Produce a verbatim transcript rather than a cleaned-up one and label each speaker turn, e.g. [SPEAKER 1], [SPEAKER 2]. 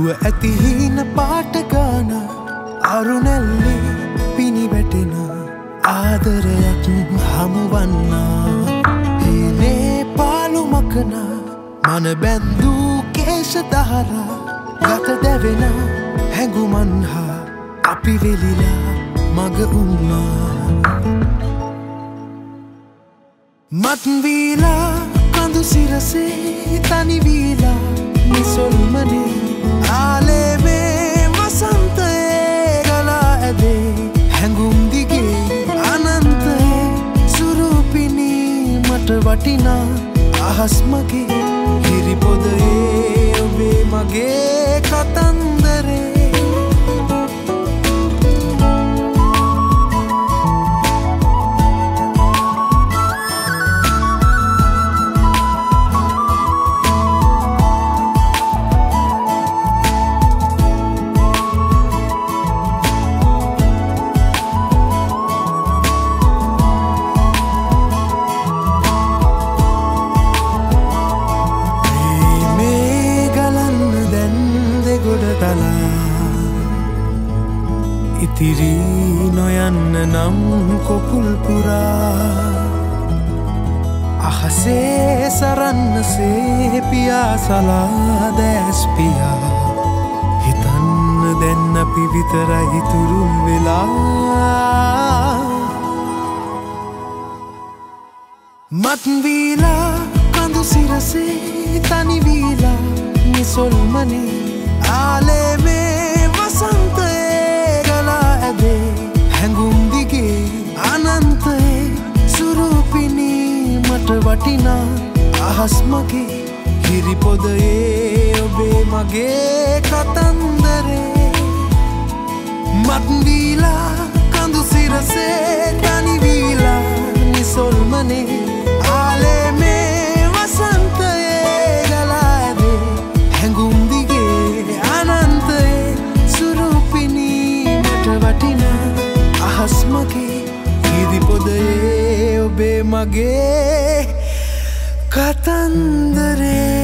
[SPEAKER 1] දුව ඇති හීන පාට ගාන අරුණැල්ලේ පිණි වැටෙන ආදරයක් හමුවන්නා හීනේ පාළු මකන මන බැන්දූ කේශ දහරා ගත දැවෙන හැඟුමන් හා අපි වෙලිලා මග උන්නා මත් වීලා කඳු සිරසේ තනි වීලා නිසොල්මනේ ආලේමේ වසන්තයේ ගලා ඇදේ හැඟුම් දිගේ අනන්තයේ සුරුපිනී මට වටිනා අහස් මගේ හිරිපොදයේ ඔබේ මගේ කතන්දරේ ඉතිරි නොයන්න නම් කොපුල් පුරා අහසේ සරන්නසේ පියාසලා දැස්පියා හිතන්න දැන්න අපි විතරයි තුරුම් වෙලා මත් වීලා කඳු සිරසේ තනි වීලා නිසොල්මනේ ආලේමේ වසන්තයේ හැඟුම් දිගේ අනන්තයේ සුරුපිනී මට වටිනා අහස් මගේ හිරිපොදයේ ඔබේ මගේ කතන්දරේ මත් වීලා කඳු සිරසේ තනි වීලා නිසොල්මනේ ආලේමේ වසන්තයේ ගලා ඇදේ හැඟුම් දිගේ අනන්තයේ සුරුපිනී මට වටිනා අහස් මගේ හිරිපොදයේ ඔබේ මගේ කතන්දරේ